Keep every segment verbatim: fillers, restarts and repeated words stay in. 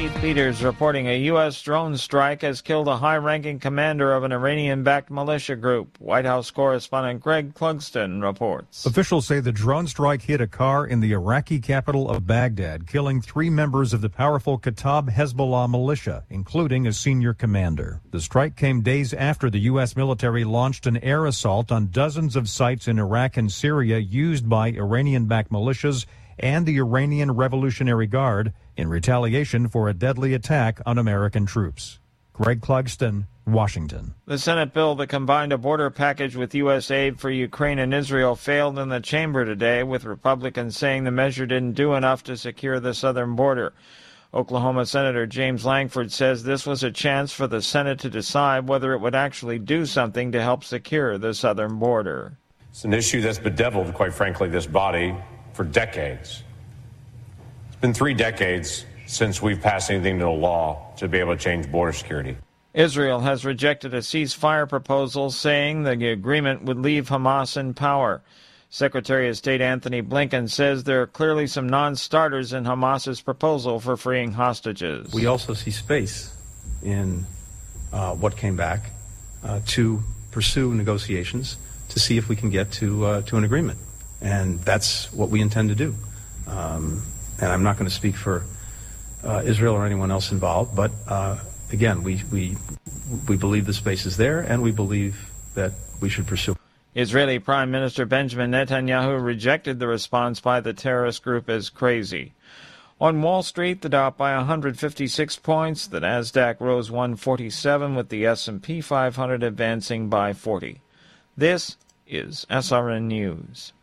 Keith Peters reporting a U S drone strike has killed a high-ranking commander of an Iranian-backed militia group. White House correspondent Greg Clugston reports. Officials say the drone strike hit a car in the Iraqi capital of Baghdad, killing three members of the powerful Kataib Hezbollah militia, including a senior commander. The strike came days after the U S military launched an air assault on dozens of sites in Iraq and Syria used by Iranian-backed militias and the Iranian Revolutionary Guard in retaliation for a deadly attack on American troops. Greg Clugston, Washington. The Senate bill that combined a border package with U S aid for Ukraine and Israel failed in the chamber today, with Republicans saying the measure didn't do enough to secure the southern border. Oklahoma Senator James Langford says this was a chance for the Senate to decide whether it would actually do something to help secure the southern border. It's an issue that's bedeviled, quite frankly, this body for decades. It's been three decades since we've passed anything to the law to be able to change border security. Israel has rejected a ceasefire proposal, saying the agreement would leave Hamas in power. Secretary of State Anthony Blinken says there are clearly some non-starters in Hamas's proposal for freeing hostages. We also see space in uh, what came back uh, to pursue negotiations to see if we can get to uh, to an agreement. And that's what we intend to do. Um, and I'm not going to speak for uh, Israel or anyone else involved, but uh, again, we, we we believe the space is there, and we believe that we should pursue. Israeli Prime Minister Benjamin Netanyahu rejected the response by the terrorist group as crazy. On Wall Street, the Dow up by one hundred fifty-six points, the Nasdaq rose one forty-seven, with the S and P five hundred advancing by forty. This is S R N News.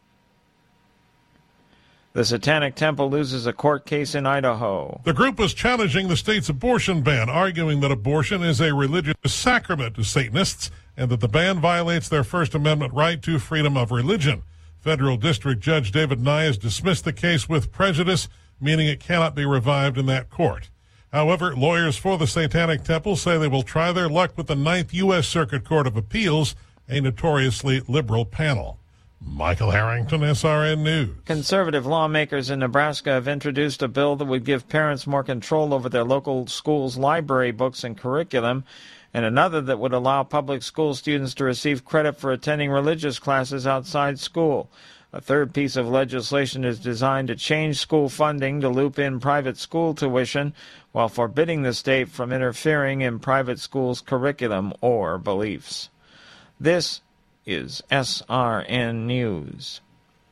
The Satanic Temple loses a court case in Idaho. The group was challenging the state's abortion ban, arguing that abortion is a religious sacrament to Satanists and that the ban violates their First Amendment right to freedom of religion. Federal District Judge David Nye has dismissed the case with prejudice, meaning it cannot be revived in that court. However, lawyers for the Satanic Temple say they will try their luck with the Ninth U S Circuit Court of Appeals, a notoriously liberal panel. Michael Harrington, S R N News. Conservative lawmakers in Nebraska have introduced a bill that would give parents more control over their local schools' library books and curriculum, and another that would allow public school students to receive credit for attending religious classes outside school. A third piece of legislation is designed to change school funding to loop in private school tuition while forbidding the state from interfering in private schools' curriculum or beliefs. This is S R N News.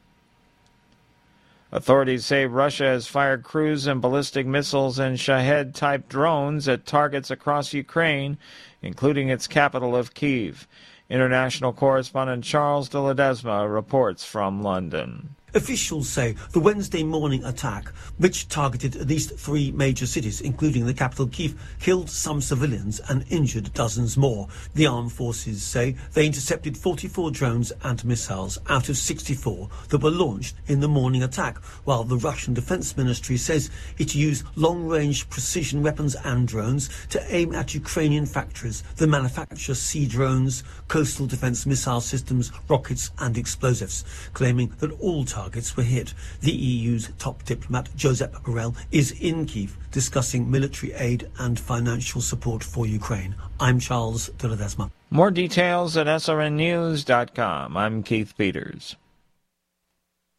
Authorities say Russia has fired cruise and ballistic missiles and Shahed-type drones at targets across Ukraine, including its capital of Kyiv. International correspondent Charles de Ledesma reports from London. Officials say the Wednesday morning attack, which targeted at least three major cities, including the capital Kyiv, killed some civilians and injured dozens more. The armed forces say they intercepted forty-four drones and missiles out of sixty-four that were launched in the morning attack, while the Russian Defense Ministry says it used long-range precision weapons and drones to aim at Ukrainian factories that manufacture sea drones, coastal defense missile systems, rockets and explosives, claiming that all targets were hit. The E U's top diplomat, Josep Borrell, is in Kyiv discussing military aid and financial support for Ukraine. I'm Charles de Ledesma. More details at S R N news dot com. I'm Keith Peters.